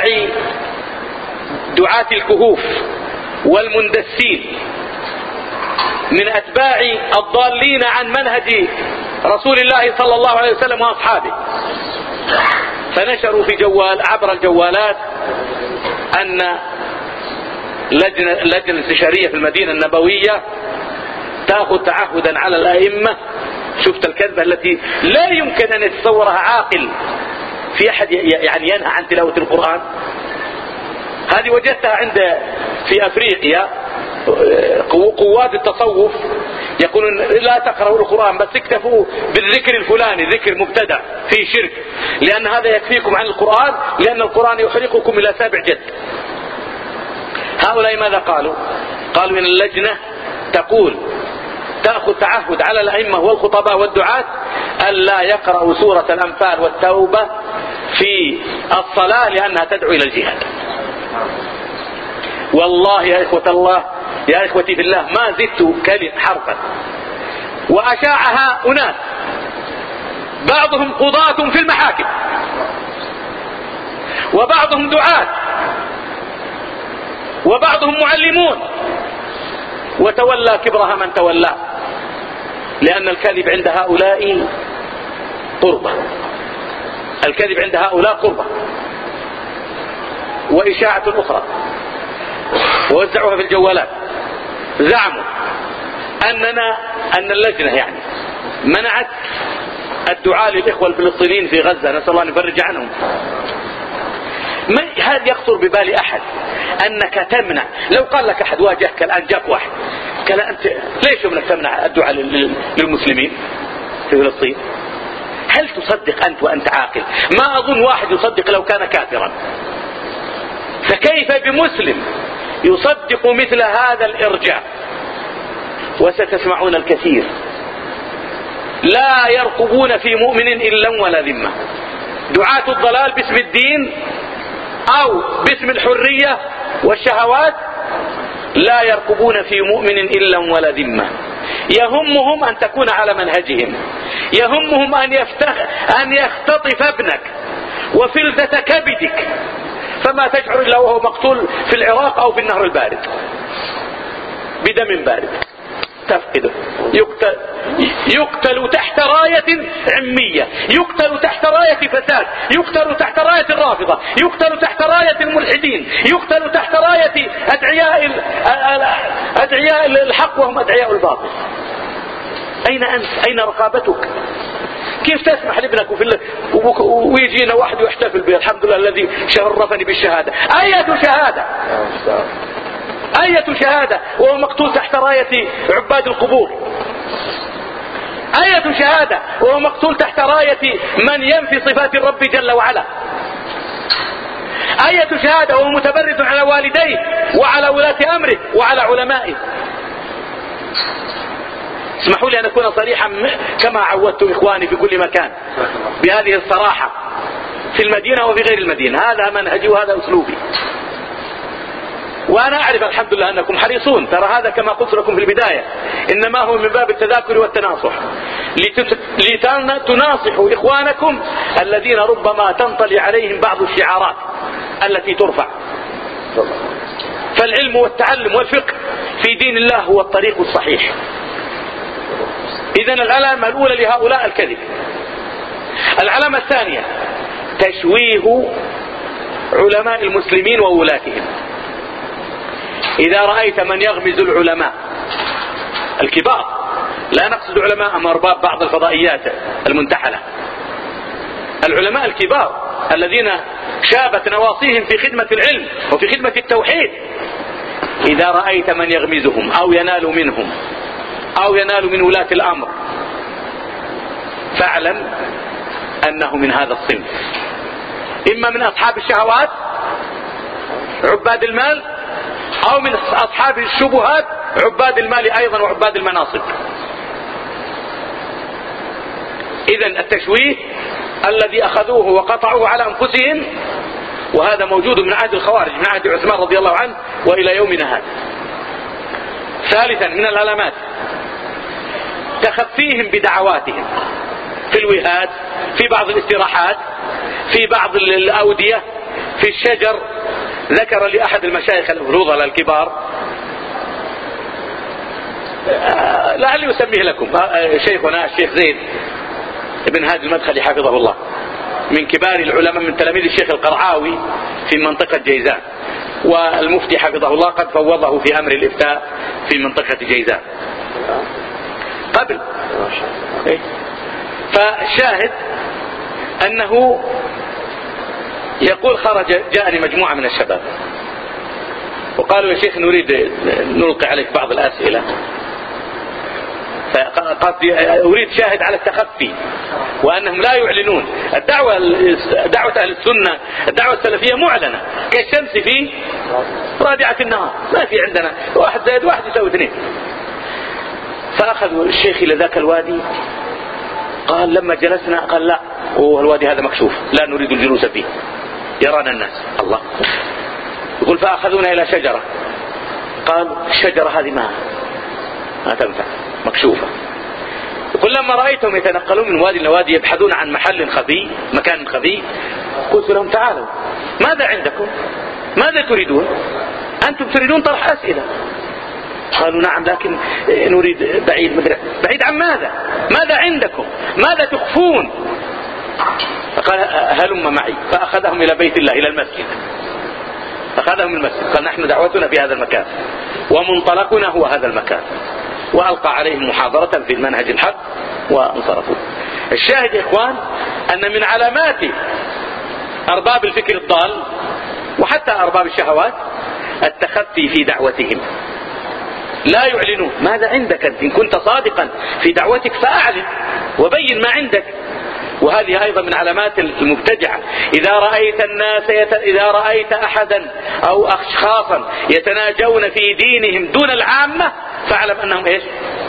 دعاة الكهوف والمندسين، من أتباع الضالين عن منهج رسول الله صلى الله عليه وسلم وأصحابه، فنشروا في جوال عبر الجوالات أن لجنة, لجنة استشارية في المدينة النبوية تأخذ تعهدا على الأئمة. شفت الكذبة التي لا يمكن أن يتصورها عاقل في أحد يعني ينهى عن تلاوة القرآن. هذه وجدتها عند في أفريقيا قوات التصوف يقولون لا تقرأوا القرآن بس اكتفوا بالذكر الفلاني، ذكر مبتدع فيه شرك، لأن هذا يكفيكم عن القرآن، لأن القرآن يحرقكم إلى سابع جد. هؤلاء ماذا قالوا؟ قالوا إن اللجنة تقول تأخذ تعهد على الأئمة والخطباء والدعاة ألا يقرأوا سورة الأنفال والتوبة في الصلاة لأنها تدعو إلى الجهاد. والله يا إخوة الله يا إخوتي في الله ما زدت كلمة حرفا. وأشاعها أناس بعضهم قضاة في المحاكم وبعضهم دعاة وبعضهم معلمون، وتولى كبرها من تولى، لأن الكذب عند هؤلاء قربة. الكذب عند هؤلاء قربة. وإشاعة أخرى ووزعوها في الجوالات، زعموا أننا أن اللجنة يعني منعت الدعاء للإخوة الفلسطينيين في غزة، نسأل الله أن يفرج عنهم. ما هذا يخطر ببال أحد أنك تمنع؟ لو قال لك أحد واجهك الآن جاك واحد قال أنت ليش منك تمنع الدعاء للمسلمين في فلسطين؟ هل تصدق أنت وأنت عاقل؟ ما أظن واحد يصدق لو كان كافرا. فكيف بمسلم يصدق مثل هذا الإرجاء؟ وستسمعون الكثير لا يرقبون في مؤمن إلا ولا ذمة. دعاة الضلال باسم الدين أو باسم الحرية والشهوات لا يرقبون في مؤمن إلا ولا ذمة. يهمهم أن تكون على منهجهم، يهمهم أن, يفتخ أن يختطف ابنك وفلذة كبدك، فما تشعر إلا وهو مقتول في العراق أو في النهر البارد بدم بارد. تفقده. يقتل, يقتل تحت راية عمية، يقتل تحت راية فساد، يقتل تحت راية الرافضة، يقتل تحت راية الملحدين، يقتل تحت راية أدعياء أدعياء الحق وهم أدعياء الباطل. أين أنت؟ أين رقابتك؟ كيف تسمح لابنك وفي ويجينا واحد يحتفل به؟ الحمد لله الذي شرفني بالشهادة. أية شهادة؟ أية شهادة وهو مقتول تحت راية عباد القبور؟ أية شهادة وهو مقتول تحت راية من ينفي صفات الرب جل وعلا؟ أية شهادة وهو متبرد على والديه وعلى ولاة أمره وعلى علمائه؟ اسمحوا لي أن أكون صريحا كما عودت إخواني في كل مكان بهذه الصراحة في المدينة وفي غير المدينة. هذا منهجي وهذا أسلوبي، وأنا أعرف الحمد لله أنكم حريصون. ترى هذا كما قلت لكم في البداية إنما هو من باب التذاكر والتناصح، لتناصحوا إخوانكم الذين ربما تنطلي عليهم بعض الشعارات التي ترفع. فالعلم والتعلم والفقه في دين الله هو الطريق الصحيح. إذن العلامة الأولى لهؤلاء الكذب. العلامة الثانية تشويه علماء المسلمين وولاتهم. إذا رأيت من يغمز العلماء الكبار، لا نقصد علماء أرباب بعض الفضائيات المنتحلة، العلماء الكبار الذين شابت نواصيهم في خدمة العلم وفي خدمة التوحيد، إذا رأيت من يغمزهم أو ينال منهم أو ينال من ولاة الأمر فاعلم أنه من هذا الصنف، إما من أصحاب الشهوات عباد المال، أو من أصحاب الشبهات عباد المال أيضا وعباد المناصب. إذن التشويه الذي أخذوه وقطعوه على أنفسهم، وهذا موجود من عهد الخوارج من عهد عثمان رضي الله عنه وإلى يومنا هذا. ثالثا من العلامات تخفيهم بدعواتهم في الوهاد، في بعض الاستراحات، في بعض الأودية، في الشجر. ذكر لي أحد المشايخ الفضلاء الكبار، لعلي أسميه لكم، شيخنا الشيخ زيد بن هادي المدخلي حفظه الله، من كبار العلماء من تلاميذ الشيخ القرعاوي في منطقة جيزان، والمفتي حفظه الله قد فوضه في أمر الإفتاء في منطقة جيزان قبل. فالشاهد أنه يقول خرج جاءني مجموعة من الشباب وقالوا يا شيخ نريد نلقي عليك بعض الأسئلة، فقصدي أريد شاهد على التخفي وأنهم لا يعلنون. الدعوة دعوة أهل السنة الدعوة السلفية معلنة كالشمس في رادعة النهار، ما في عندنا واحد زائد واحد يساوي اثنين. فأخذوا الشيخ إلى ذاك الوادي، قال لما جلسنا قال لا، والوادي هذا مكشوف لا نريد الجلوس فيه يرانا الناس. الله يقول فأخذونا إلى شجرة، قال الشجرة هذه ما ما تنفع مكشوفة. يقول لما رأيتهم يتنقلون من وادي لوادي يبحثون عن محل خبي مكان خبي، قلت لهم تعالوا ماذا عندكم؟ ماذا تريدون؟ أنتم تريدون طرح أسئلة. قالوا نعم لكن نريد بعيد مدرع. بعيد عن ماذا؟ ماذا عندكم؟ ماذا تخفون؟ فقال هلم معي، فأخذهم إلى بيت الله إلى المسجد، أخذهم المسجد، قال نحن دعوتنا في هذا المكان ومنطلقنا هو هذا المكان، وألقى عليهم محاضرة في المنهج الحق وانصرفوا. الشاهد يا إخوان أن من علامات أرباب الفكر الضال وحتى أرباب الشهوات التخفي في دعوتهم، لا يعلنون. ماذا عندك؟ إن كنت صادقا في دعوتك فأعلن وبين ما عندك. وهذه أيضا من علامات المبتدعة. إذا رأيت الناس يت... إذا رأيت أحدا أو أشخاصا يتناجون في دينهم دون العامة فاعلم أنهم إيش؟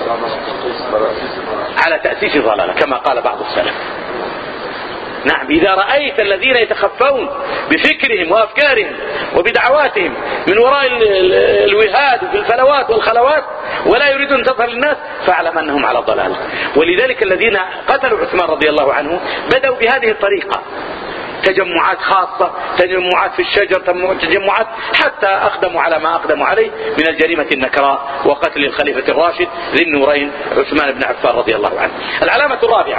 على تأسيس ضلالة كما قال بعض السلف. نعم، إذا رأيت الذين يتخفون بفكرهم وأفكارهم وبدعواتهم من وراء الوهاد في الفلوات والخلوات ولا يريدون أن تظهر للناس فاعلم أنهم على ضلال. ولذلك الذين قتلوا عثمان رضي الله عنه بدأوا بهذه الطريقة تجمعات خاصة، تجمعات في الشجر، تجمعات حتى أقدموا على ما أقدموا عليه من الجريمة النكراء وقتل الخليفة الراشد ذي النورين عثمان بن عفان رضي الله عنه. العلامة الرابعة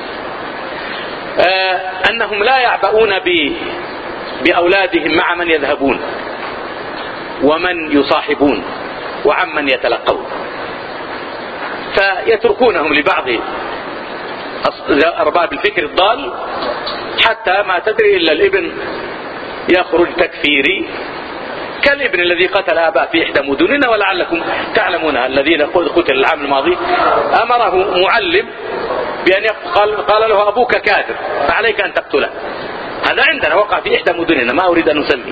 آه أنهم لا يعبؤون بأولادهم مع من يذهبون ومن يصاحبون وعمن يتلقون، فيتركونهم لبعض أرباب الفكر الضال حتى ما تدري إلا الابن يخرج تكفيري كالابن الذي قتل أباه في إحدى مدننا، ولعلكم تعلمونها الذين قتل العام الماضي أمره معلم بأن قال, قال له أبوك كافر فعليك أن تقتله. هذا عندنا وقع في إحدى مدننا ما أريد أن أسمي.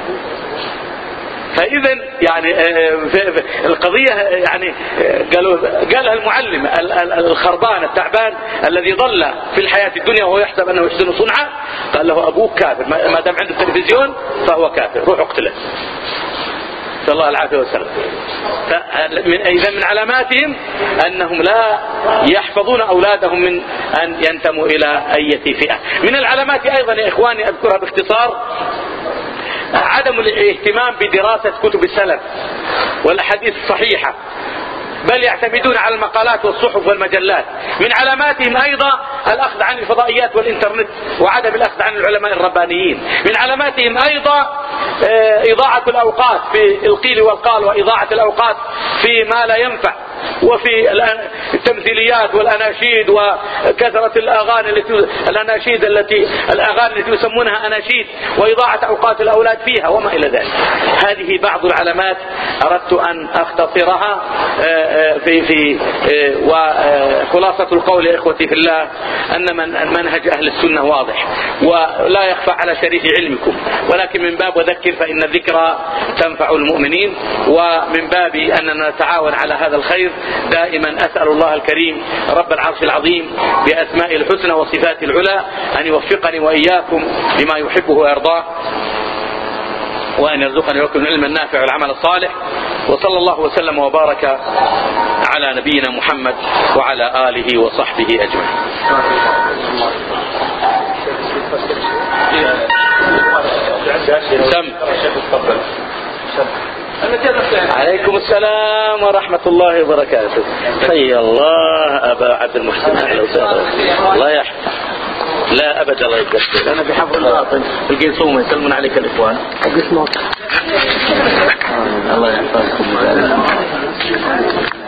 فإذا يعني القضية يعني قالوا قالها المعلم الخربان التعبان الذي ظل في الحياة الدنيا وهو يحسب أنه يحسن صنعا، قال له أبوك كافر ما دام عنده التلفزيون فهو كافر روح اقتله. صلى الله العافية والسلام. إذا من علاماتهم أنهم لا يحفظون أولادهم من أن ينتموا إلى أي فئة. من العلامات أيضا يا إخواني أذكرها باختصار عدم الاهتمام بدراسة كتب السلف والأحاديث الصحيحة، بل يعتمدون على المقالات والصحف والمجلات. من علاماتهم أيضا الأخذ عن الفضائيات والإنترنت وعدم الأخذ عن العلماء الربانيين. من علاماتهم أيضا إضاعة الأوقات في القيل والقال وإضاعة الأوقات في ما لا ينفع، وفي التمثيليات والأناشيد وكثرة الأغاني التي الأناشيد التي الأغاني التي يسمونها أناشيد وإضاعة أوقات الأولاد فيها وما إلى ذلك. هذه بعض العلامات أردت أن أختصرها في في وخلاصة القول يا إخوتي في الله أن من منهج أهل السنة واضح ولا يخفى على شريف علمكم، ولكن من باب وذكر فإن الذكرى تنفع المؤمنين، ومن باب أننا نتعاون على هذا الخير. دائما أسأل الله الكريم رب العرش العظيم بأسماء الحسنى وصفات العلى أن يوفقني وإياكم لما يحبه ويرضاه، وأن يرزقني ويكون العلم النافع والعمل الصالح. وصلى الله وسلم وبارك على نبينا محمد وعلى آله وصحبه أجمعين. سم. عليكم السلام ورحمة الله وبركاته. حي الله أبا عبد المحسن، أهلا وسهلا. الله يحفظك. لا أبدا الله يكفيك. أنا بحفظ الباطن القيصومة يسلمون عليك الإخوان. الله يحفظكم.